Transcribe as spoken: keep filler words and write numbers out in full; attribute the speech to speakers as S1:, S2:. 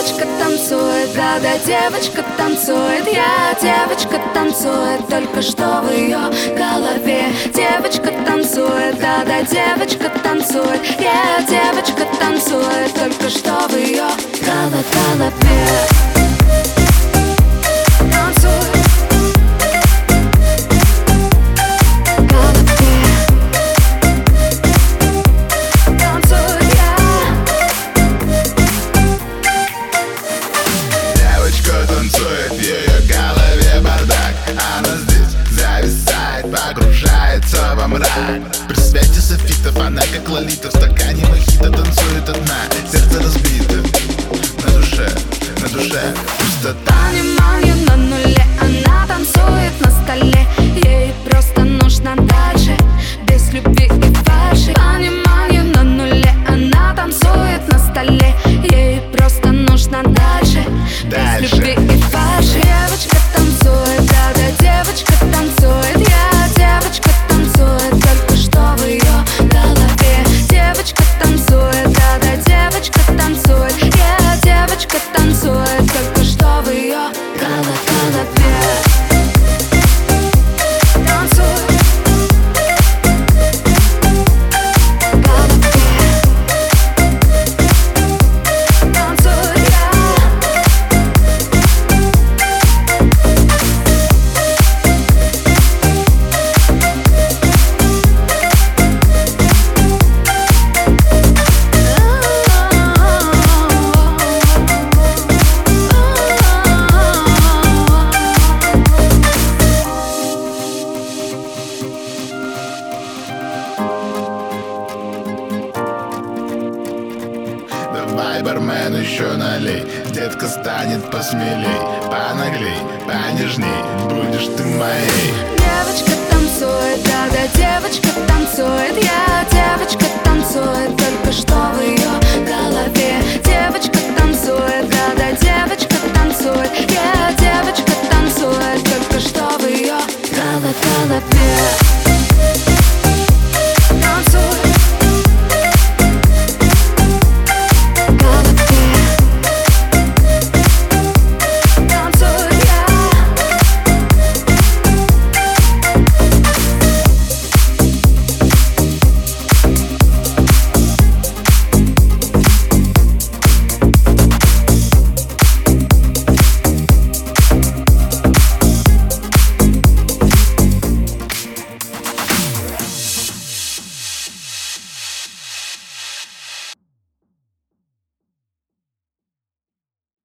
S1: девочка танцует, да-да, девочка танцует. Я девочка танцует, только что в ее голове. Девочка танцует, да-да, девочка танцует. Я девочка танцует, только что в ее голове.
S2: Погружается во мрак. При свете софитов она как лолита в стакане мохито танцует одна. Сердце разбито, на душе, на душе пустота.
S1: Понимание на нуле, она танцует на столе. Ей просто нужно дальше, без любви и фальши. Понимание на нуле, она танцует на столе. Ей просто нужно дальше, без любви и фальши. Девочка танцует, да-да, девочка танцует. Я девочка танцует, только что в ее голове. Девочка танцует, да-да, девочка танцует. Я девочка танцует, только что в ее голове.
S2: Давай, бармен, еще налей. Детка станет посмелей, понаглей, понежней, будешь ты моей.
S1: Девочка танцует, да-да, девочка танцует. Я девочка танцует, только что в ее